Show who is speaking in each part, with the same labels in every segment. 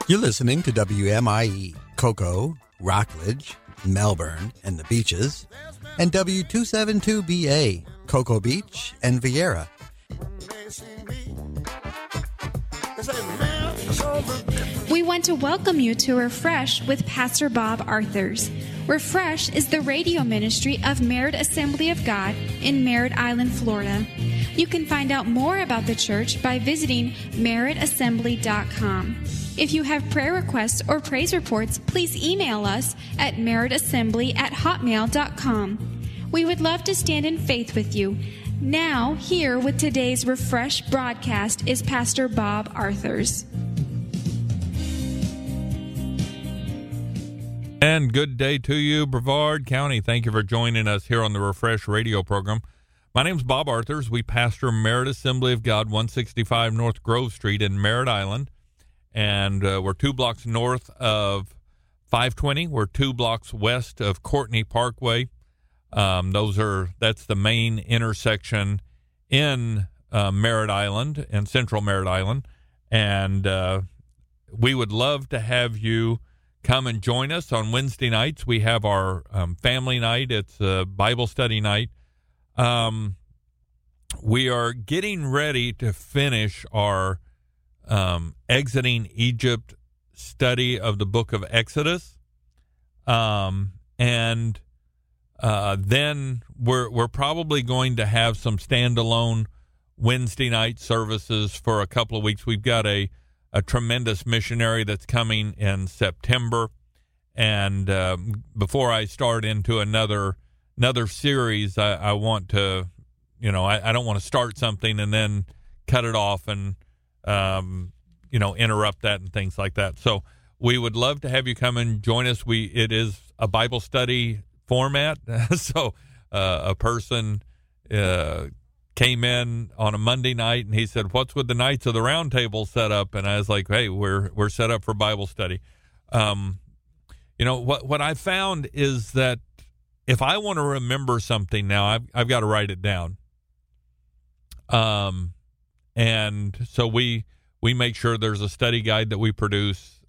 Speaker 1: You're listening to WMIE, Cocoa, Rockledge, Melbourne, and the Beaches, and W272BA, Cocoa Beach and Vieira.
Speaker 2: We want to welcome you to Refresh with Pastor Bob Arthurs. Refresh is the radio ministry of Merritt Assembly of God in Merritt Island, Florida. You can find out more about the church by visiting merrittassembly.com. If you have prayer requests or praise reports, please email us at merrittassembly@hotmail.com. We would love to stand in faith with you. Now, here with today's Refresh broadcast is Pastor Bob Arthurs.
Speaker 3: And good day to you, Brevard County. Thank you for joining us here on the Refresh radio program. My name's Bob Arthurs. We pastor Merritt Assembly of God, 165 North Grove Street in Merritt Island. And we're 2 blocks north of 520. We're 2 blocks west of Courtney Parkway. That's the main intersection in Merritt Island and Central Merritt Island. And we would love to have you come and join us on Wednesday nights. We have our family night. It's a Bible study night. We are getting ready to finish our Exiting Egypt study of the book of Exodus. Then we're probably going to have some standalone Wednesday night services for a couple of weeks. We've got a tremendous missionary that's coming in September. And before I start into another series, I want to, I don't want to start something and then cut it off and, interrupt that and things like that. So we would love to have you come and join us. It is a Bible study format. So a person came in on a Monday night and he said, "What's with the Knights of the Round Table set up?" And I was like, "Hey, we're set up for Bible study." What I found is that if I want to remember something now, I've got to write it down. And so we make sure there's a study guide that we produce,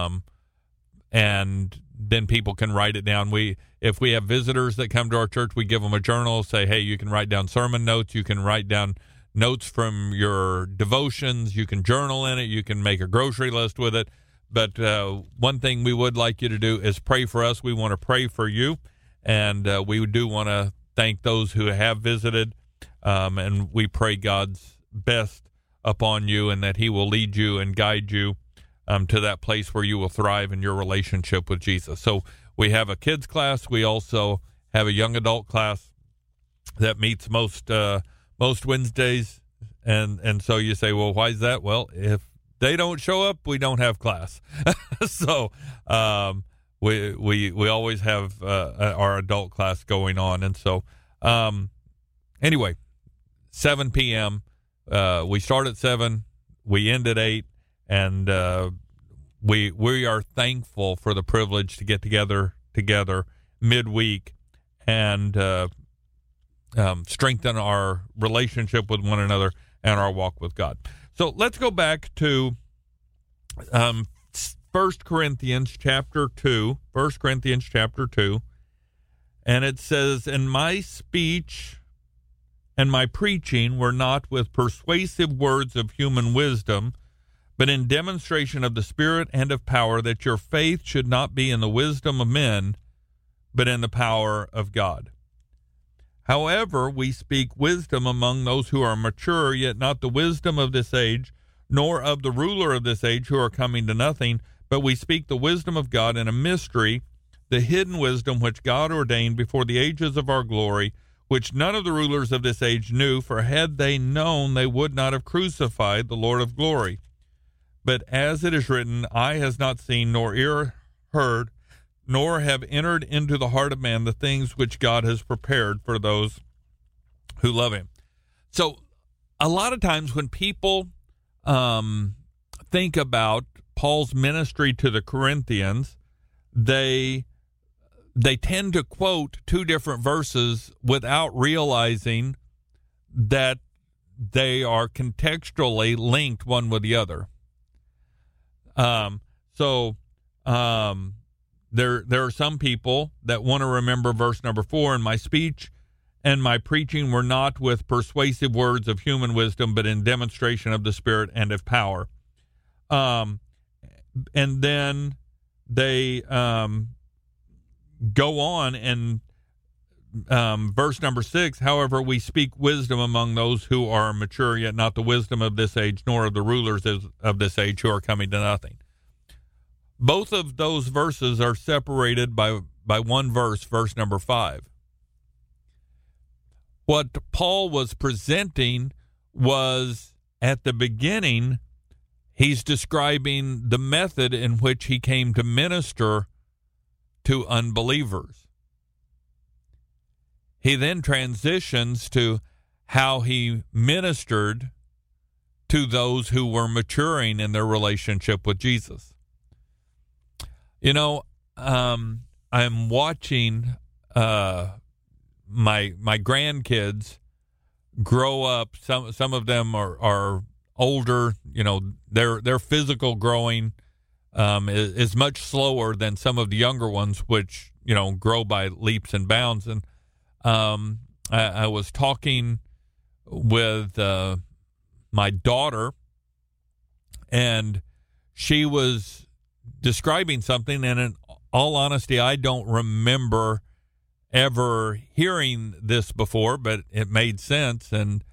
Speaker 3: and then people can write it down. If we have visitors that come to our church, we give them a journal, say, hey, you can write down sermon notes, you can write down notes from your devotions, you can journal in it, you can make a grocery list with it. But one thing we would like you to do is pray for us. We want to pray for you, and we do want to thank those who have visited, and we pray God's best upon you and that he will lead you and guide you to that place where you will thrive in your relationship with Jesus. So we have a kids class. We also have a young adult class that meets most Wednesdays. And so you say, well, why is that? Well, if they don't show up, we don't have class. So we always have our adult class going on. And so anyway, 7 p.m., we start at 7, we end at 8, and we are thankful for the privilege to get together midweek and strengthen our relationship with one another and our walk with God. So let's go back to 1 Corinthians chapter 2, and it says, "And my speech and my preaching were not with persuasive words of human wisdom, but in demonstration of the Spirit and of power, that your faith should not be in the wisdom of men, but in the power of God. However, we speak wisdom among those who are mature, yet not the wisdom of this age, nor of the ruler of this age who are coming to nothing, but we speak the wisdom of God in a mystery, the hidden wisdom which God ordained before the ages of our glory, which none of the rulers of this age knew, for had they known, they would not have crucified the Lord of glory. But as it is written, eye has not seen, nor ear heard, nor have entered into the heart of man the things which God has prepared for those who love him." So a lot of times when people think about Paul's ministry to the Corinthians, they tend to quote two different verses without realizing that they are contextually linked one with the other. So there are some people that want to remember verse number 4, and my speech and my preaching were not with persuasive words of human wisdom, but in demonstration of the Spirit and of power. And then they go on, and verse number 6, however, we speak wisdom among those who are mature, yet not the wisdom of this age, nor of the rulers of this age who are coming to nothing. Both of those verses are separated by one verse, verse number 5. What Paul was presenting was, at the beginning, he's describing the method in which he came to minister to unbelievers. He then transitions to how he ministered to those who were maturing in their relationship with Jesus. You know, I'm watching my grandkids grow up. Some of them are older. You know, their physical growing is much slower than some of the younger ones, which, you know, grow by leaps and bounds. And I was talking with my daughter, and she was describing something, and in all honesty, I don't remember ever hearing this before, but it made sense. And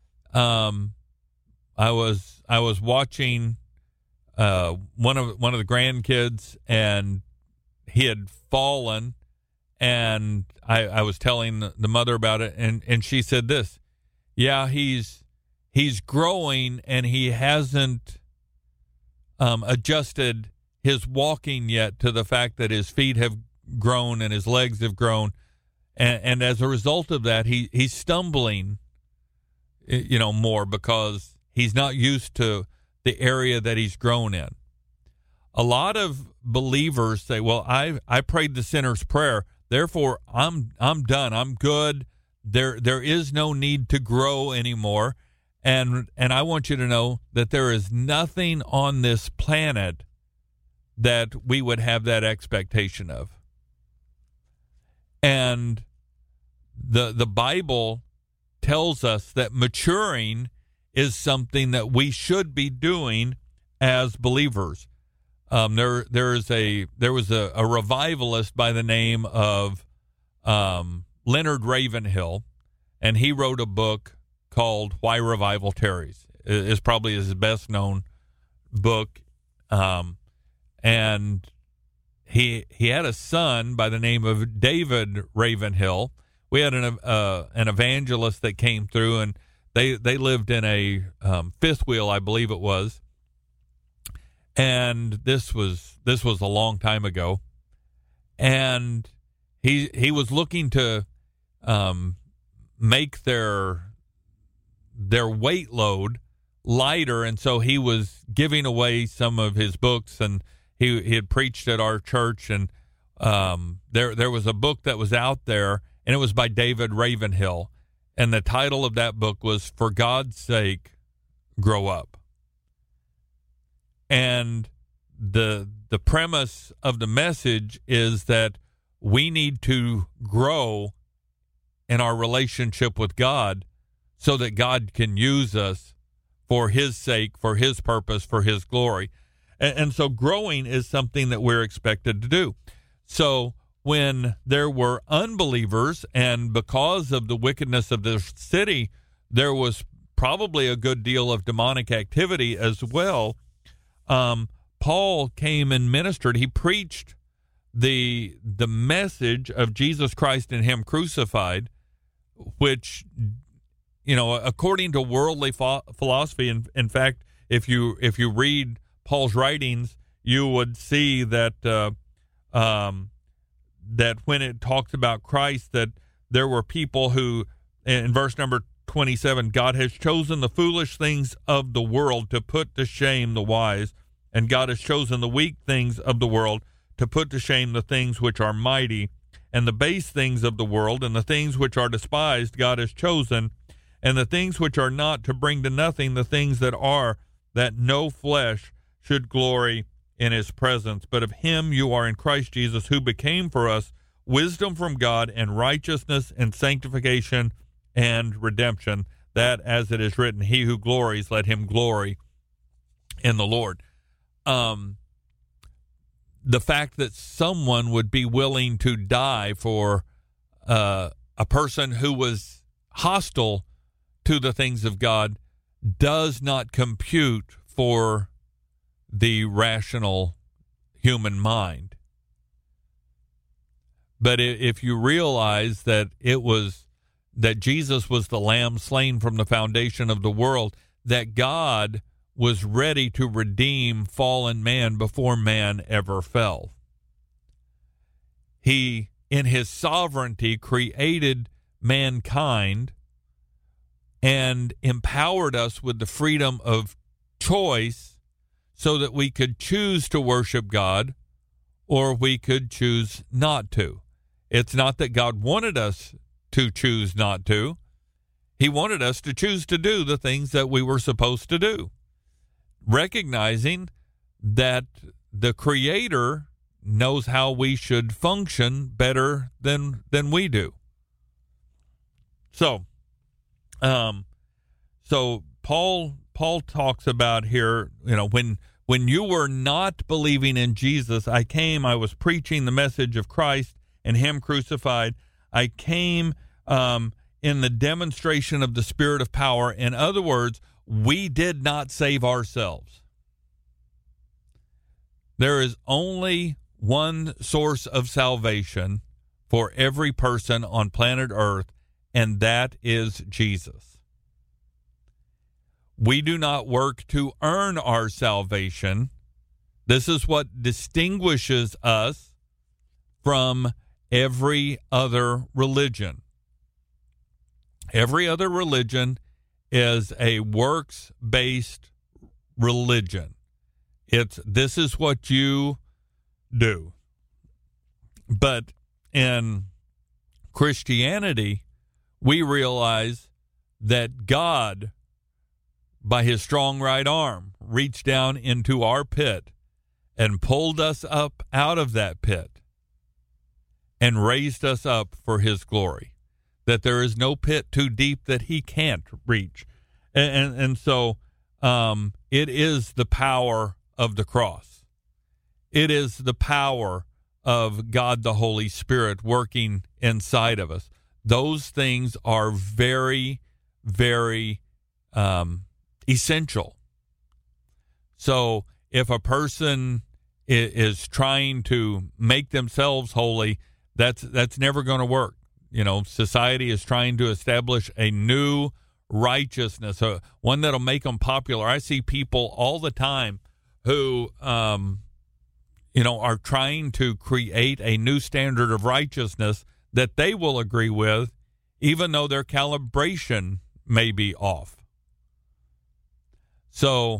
Speaker 3: I was watching one of the grandkids, and he had fallen, and I was telling the mother about it, and she said this: yeah, he's growing, and he hasn't adjusted his walking yet to the fact that his feet have grown and his legs have grown, and as a result of that, he's stumbling, you know, more because he's not used to the area that he's grown in. A lot of believers say, well, I prayed the sinner's prayer, therefore I'm done, I'm good, there is no need to grow anymore. And I want you to know that there is nothing on this planet that we would have that expectation of. And the Bible tells us that maturing is something that we should be doing as believers. There was a revivalist by the name of Leonard Ravenhill, and he wrote a book called Why Revival Tarries. It's probably his best known book. And he had a son by the name of David Ravenhill. We had an evangelist that came through, and they lived in a fifth wheel, I believe it was. And this was a long time ago. And he was looking to make their weight load lighter, and so he was giving away some of his books, and he had preached at our church, and there was a book that was out there, and it was by David Ravenhill, and the title of that book was For God's Sake, Grow Up. And the premise of the message is that we need to grow in our relationship with God so that God can use us for his sake, for his purpose, for his glory. And so growing is something that we're expected to do. So when there were unbelievers, and because of the wickedness of the city, there was probably a good deal of demonic activity as well. Paul came and ministered. He preached the message of Jesus Christ and him crucified, which, you know, according to worldly philosophy, in fact, if you read Paul's writings, you would see that that when it talks about Christ, that there were people who, in verse number 27, God has chosen the foolish things of the world to put to shame the wise, and God has chosen the weak things of the world to put to shame the things which are mighty, and the base things of the world, and the things which are despised God has chosen, and the things which are not, to bring to nothing the things that are, that no flesh should glory in his presence, but of him you are in Christ Jesus, who became for us wisdom from God and righteousness and sanctification and redemption, that as it is written, he who glories, let him glory in the Lord. The fact that someone would be willing to die for a person who was hostile to the things of God does not compute for the rational human mind. But if you realize that that Jesus was the lamb slain from the foundation of the world, that God was ready to redeem fallen man before man ever fell. He, in his sovereignty, created mankind and empowered us with the freedom of choice so that we could choose to worship God or we could choose not to. It's not that God wanted us to choose not to. He wanted us to choose to do the things that we were supposed to do, recognizing that the Creator knows how we should function better than we do. So Paul talks about here, when you were not believing in Jesus, I was preaching the message of Christ and him crucified. I came in the demonstration of the Spirit of power. In other words, we did not save ourselves. There is only one source of salvation for every person on planet Earth, and that is Jesus. We do not work to earn our salvation. This is what distinguishes us from every other religion. Every other religion is a works-based religion. This is what you do. But in Christianity, we realize that God, by his strong right arm, reached down into our pit and pulled us up out of that pit and raised us up for his glory, that there is no pit too deep that he can't reach. And so it is the power of the cross. It is the power of God the Holy Spirit working inside of us. Those things are very, very essential. So if a person is trying to make themselves holy, that's never going to work. Society is trying to establish a new righteousness, one that'll make them popular. I see people all the time who, are trying to create a new standard of righteousness that they will agree with, even though their calibration may be off. So,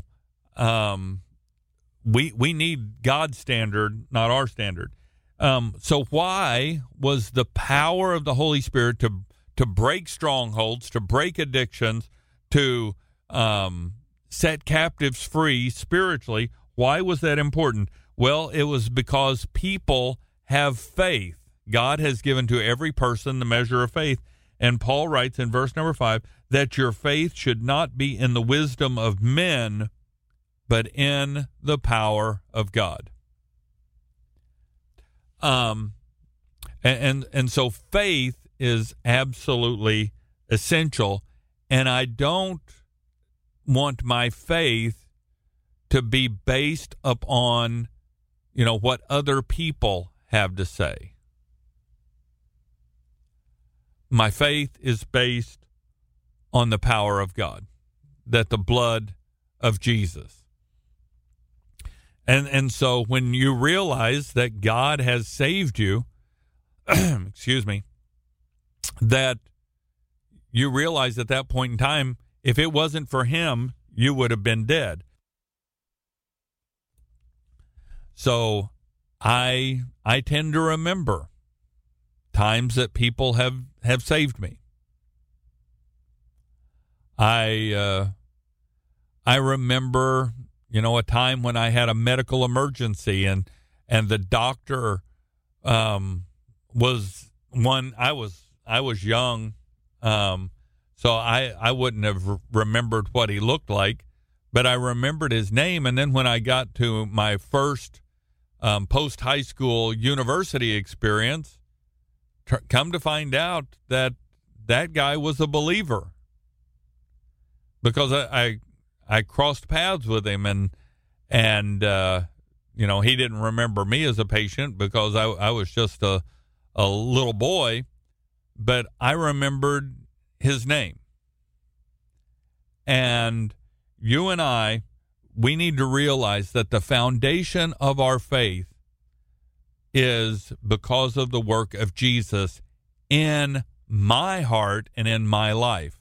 Speaker 3: we need God's standard, not our standard. So why was the power of the Holy Spirit to break strongholds, to break addictions, to set captives free spiritually, why was that important? Well, it was because people have faith. God has given to every person the measure of faith. And Paul writes in verse number 5 that your faith should not be in the wisdom of men, but in the power of God. And so faith is absolutely essential, and I don't want my faith to be based upon, what other people have to say. My faith is based on the power of God, that the blood of Jesus. And so when you realize that God has saved you, excuse me, that you realize at that point in time, if it wasn't for him, you would have been dead. So I tend to remember times that people have saved me. I remember, a time when I had a medical emergency and the doctor was one. I was young, so I wouldn't have remembered what he looked like, but I remembered his name. And then when I got to my first post high school university experience, come to find out that guy was a believer, because I crossed paths with him, and he didn't remember me as a patient because I was just a little boy, but I remembered his name. And you and we need to realize that the foundation of our faith is because of the work of Jesus in my heart and in my life.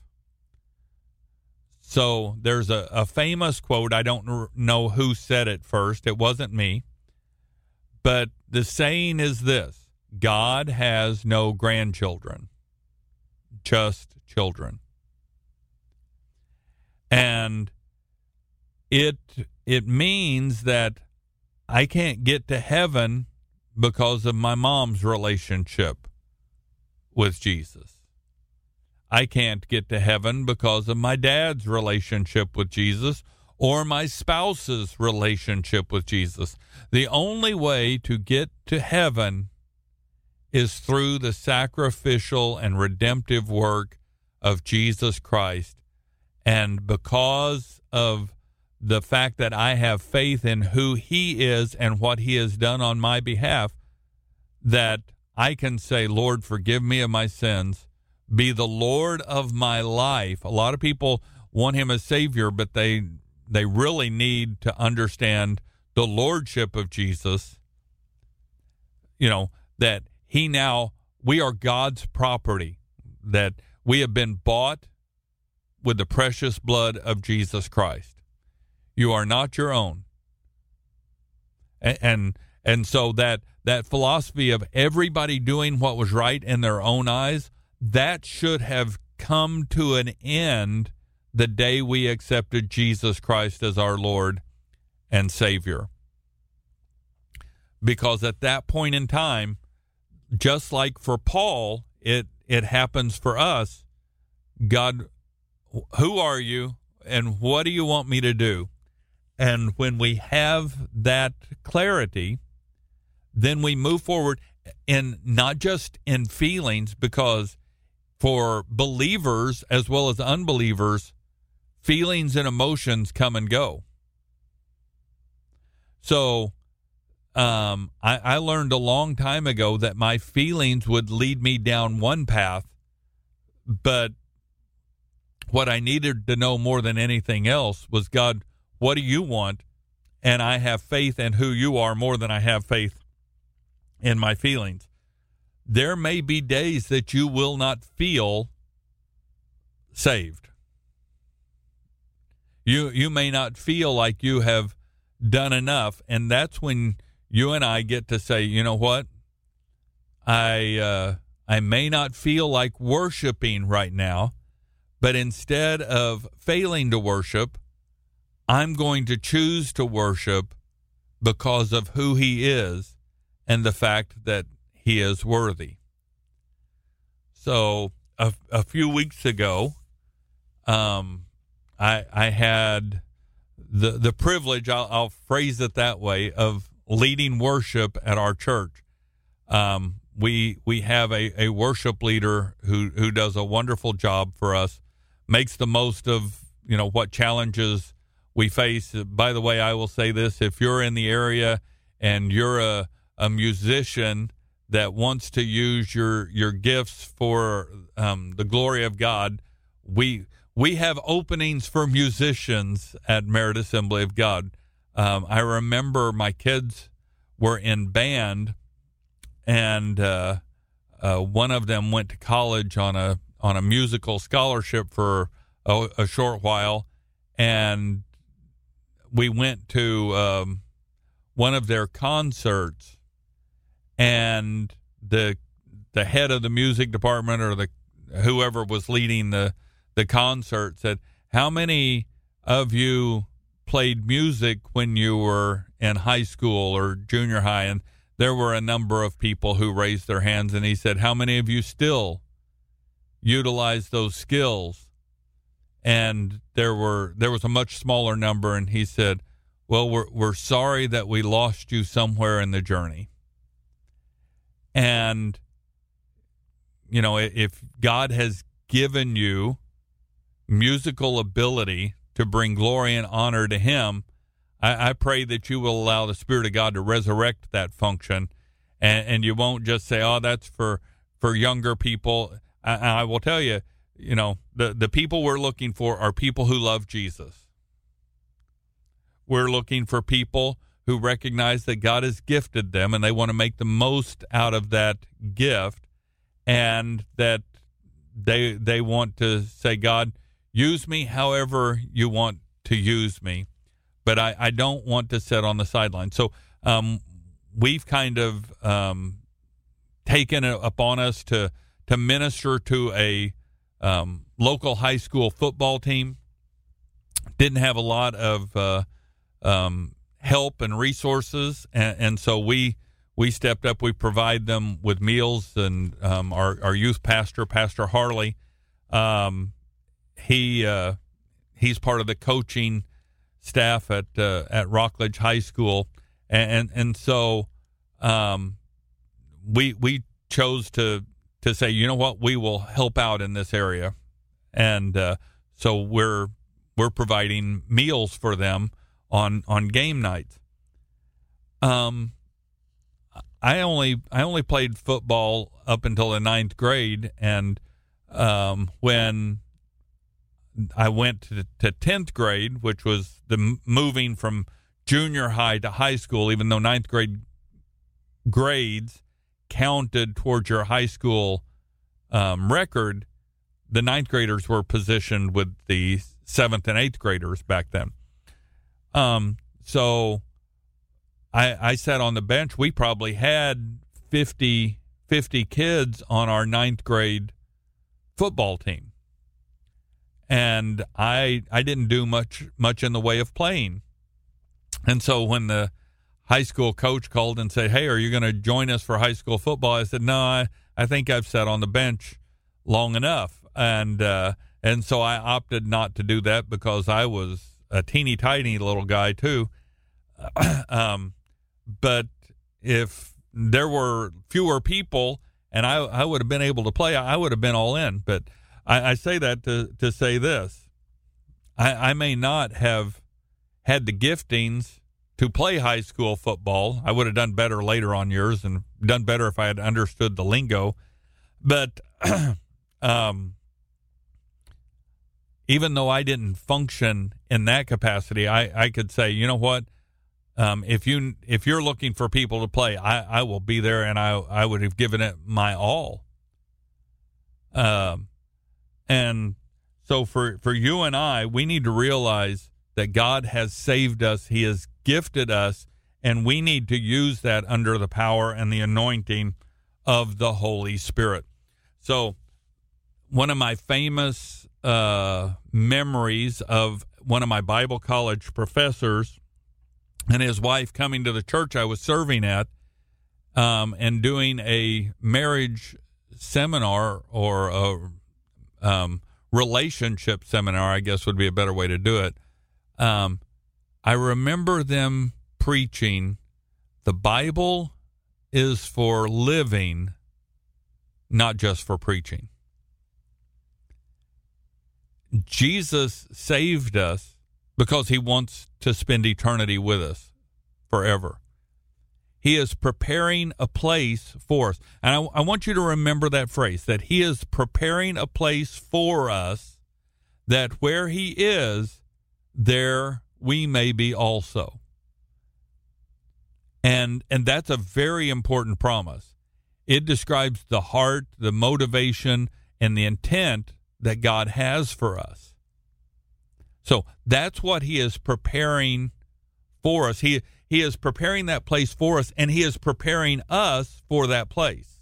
Speaker 3: So there's a famous quote. I don't know who said it first. It wasn't me. But the saying is this: God has no grandchildren, just children. And it means that I can't get to heaven because of my mom's relationship with Jesus. I can't get to heaven because of my dad's relationship with Jesus or my spouse's relationship with Jesus. The only way to get to heaven is through the sacrificial and redemptive work of Jesus Christ. And because of the fact that I have faith in who he is and what he has done on my behalf, that I can say, Lord, forgive me of my sins. Be the Lord of my life. A lot of people want him as Savior, but they really need to understand the lordship of Jesus. That we are God's property, that we have been bought with the precious blood of Jesus Christ. You are not your own. And so that philosophy of everybody doing what was right in their own eyes, that should have come to an end the day we accepted Jesus Christ as our Lord and Savior. Because at that point in time, just like for Paul, it happens for us. God, who are you and what do you want me to do? And when we have that clarity, then we move forward, in not just in feelings, because for believers as well as unbelievers, feelings and emotions come and go. So I learned a long time ago that my feelings would lead me down one path, but what I needed to know more than anything else was, God, what do you want? And I have faith in who you are more than I have faith in my feelings. There may be days that you will not feel saved. You may not feel like you have done enough, and that's when you and I get to say, you know what? I may not feel like worshiping right now, but instead of failing to worship, I'm going to choose to worship because of who he is and the fact that he is worthy. So a few weeks ago, I had the privilege, I'll phrase it that way, of leading worship at our church. We have a worship leader who does a wonderful job for us, makes the most of what challenges we face. By the way, I will say this: if you're in the area and you're a musician that wants to use your gifts for the glory of God, we have openings for musicians at Merit Assembly of God. I remember my kids were in band, and one of them went to college on a musical scholarship for a short while, and we went to one of their concerts, and the head of the music department, or whoever was leading the concert, said, "How many of you played music when you were in high school or junior high, and there were a number of people who raised their hands, and he said, how many of you still utilize those skills? And there was a much smaller number, and he said, well, we're sorry that we lost you somewhere in the journey. And, you know, if God has given you musical ability to bring glory and honor to him, I pray that you will allow the Spirit of God to resurrect that function, and you won't just say, oh, that's for younger people. I will tell you, you know, the people we're looking for are people who love Jesus. We're looking for people who recognize that God has gifted them and they want to make the most out of that gift, and that they want to say, God, use me however you want to use me, but I don't want to sit on the sideline. So we've kind of taken it upon us to minister to a local high school football team. Didn't have a lot of help and resources, and so we stepped up. We provide them with meals, and our youth pastor, Pastor Harley, he's part of the coaching staff at Rockledge High School, and so we chose to say, you know what, we will help out in this area, and so we're providing meals for them on game nights. I only played football up until the 9th grade, and when I went to 10th grade, which was the moving from junior high to high school, even though 9th grade grades counted towards your high school record, the 9th graders were positioned with the 7th and 8th graders back then. So I sat on the bench. We probably had 50 kids on our 9th grade football team. And I didn't do much in the way of playing. And so when the high school coach called and said, hey, are you going to join us for high school football? I said, no, I think I've sat on the bench long enough. And so I opted not to do that because I was a teeny tiny little guy too. But if there were fewer people and I would have been able to play, I would have been all in. But I say that to say this. I may not have had the giftings to play high school football. I would have done better later on years and done better if I had understood the lingo. But even though I didn't function in that capacity, I could say, you know what? If you're looking for people to play, I will be there, and I would have given it my all. And so for you and I, we need to realize that God has saved us. He has gifted us, and we need to use that under the power and the anointing of the Holy Spirit. So one of my famous memories of one of my Bible college professors and his wife coming to the church I was serving at and doing a marriage seminar, or a relationship seminar, I guess would be a better way to do it. I remember them preaching, the Bible is for living, not just for preaching. Jesus saved us because he wants to spend eternity with us forever. He is preparing a place for us. And I want you to remember that phrase, that he is preparing a place for us, that where he is, there we may be also. And that's a very important promise. It describes the heart, the motivation, and the intent that God has for us. So that's what he is preparing for us. He is preparing that place for us, and he is preparing us for that place.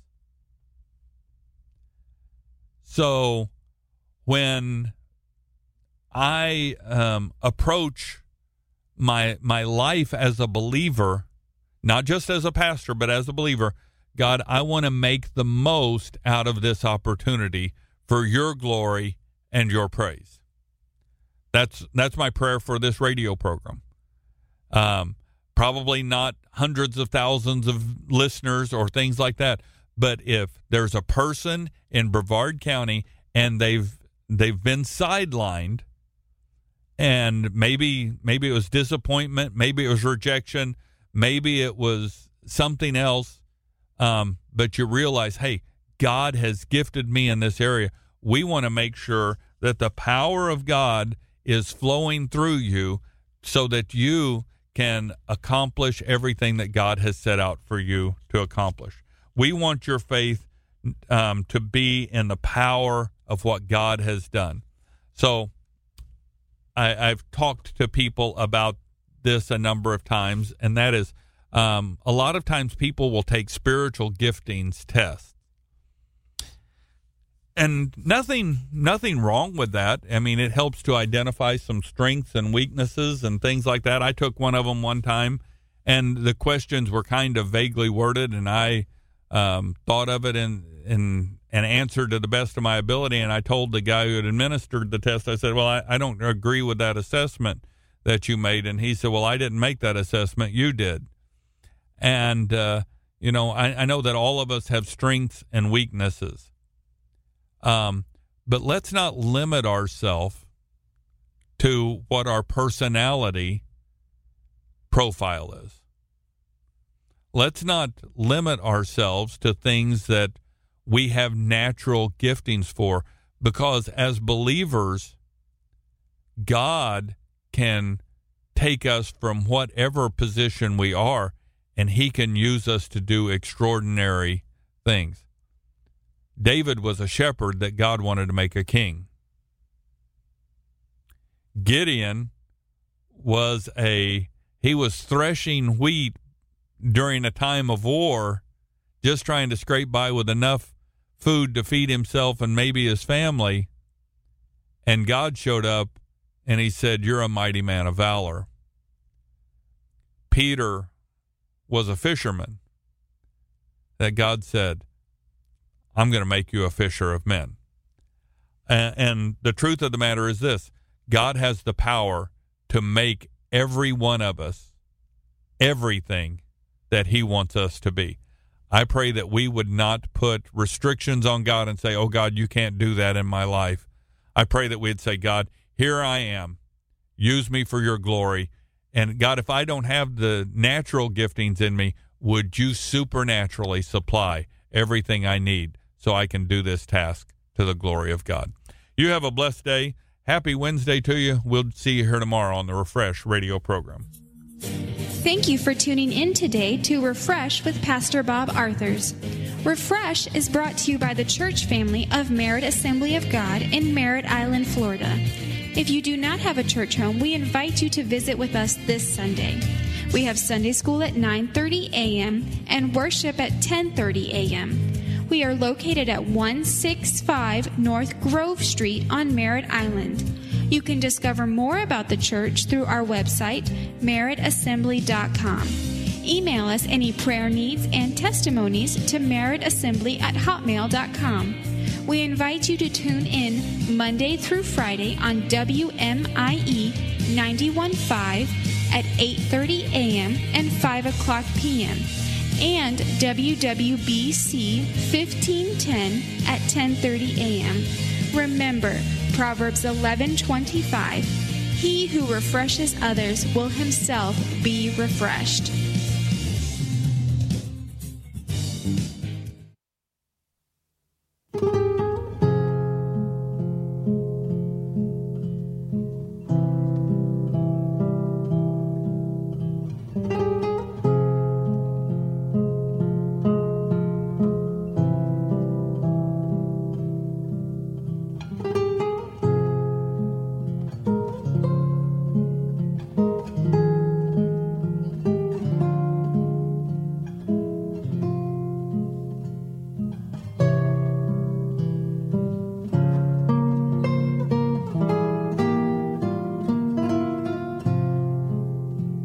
Speaker 3: So when I approach my life as a believer, not just as a pastor, but as a believer, God, I want to make the most out of this opportunity for your glory and your praise. That's my prayer for this radio program. Probably not hundreds of thousands of listeners or things like that, but if there's a person in Brevard County and they've been sidelined, and maybe it was disappointment, maybe it was rejection, maybe it was something else, but you realize, hey, God has gifted me in this area. We want to make sure that the power of God is flowing through you so that you can accomplish everything that God has set out for you to accomplish. We want your faith to be in the power of what God has done. So I've talked to people about this a number of times, and that is a lot of times people will take spiritual giftings tests. And nothing wrong with that. I mean, it helps to identify some strengths and weaknesses and things like that. I took one of them one time, and the questions were kind of vaguely worded, and I thought of it and answered to the best of my ability. And I told the guy who had administered the test, I said, well, I don't agree with that assessment that you made. And he said, well, I didn't make that assessment. You did. And, I know that all of us have strengths and weaknesses. But let's not limit ourselves to what our personality profile is. Let's not limit ourselves to things that we have natural giftings for, because as believers, God can take us from whatever position we are, and he can use us to do extraordinary things. David was a shepherd that God wanted to make a king. Gideon was threshing wheat during a time of war, just trying to scrape by with enough food to feed himself and maybe his family. And God showed up and he said, you're a mighty man of valor. Peter was a fisherman that God said, I'm going to make you a fisher of men. And the truth of the matter is this: God has the power to make every one of us everything that he wants us to be. I pray that we would not put restrictions on God and say, oh, God, you can't do that in my life. I pray that we'd say, God, here I am. Use me for your glory. And God, if I don't have the natural giftings in me, would you supernaturally supply everything I need so I can do this task to the glory of God? You have a blessed day. Happy Wednesday to you. We'll see you here tomorrow on the Refresh radio program.
Speaker 2: Thank you for tuning in today to Refresh with Pastor Bob Arthurs. Refresh is brought to you by the church family of Merritt Assembly of God in Merritt Island, Florida. If you do not have a church home, we invite you to visit with us this Sunday. We have Sunday school at 9:30 a.m. and worship at 10:30 a.m. We are located at 165 North Grove Street on Merritt Island. You can discover more about the church through our website, merrittassembly.com. Email us any prayer needs and testimonies to merrittassembly@hotmail.com. We invite you to tune in Monday through Friday on WMIE 91.5 at 8:30 a.m. and 5 o'clock p.m. and WWBC 1510 at 10:30 a.m. Remember, Proverbs 11:25, he who refreshes others will himself be refreshed.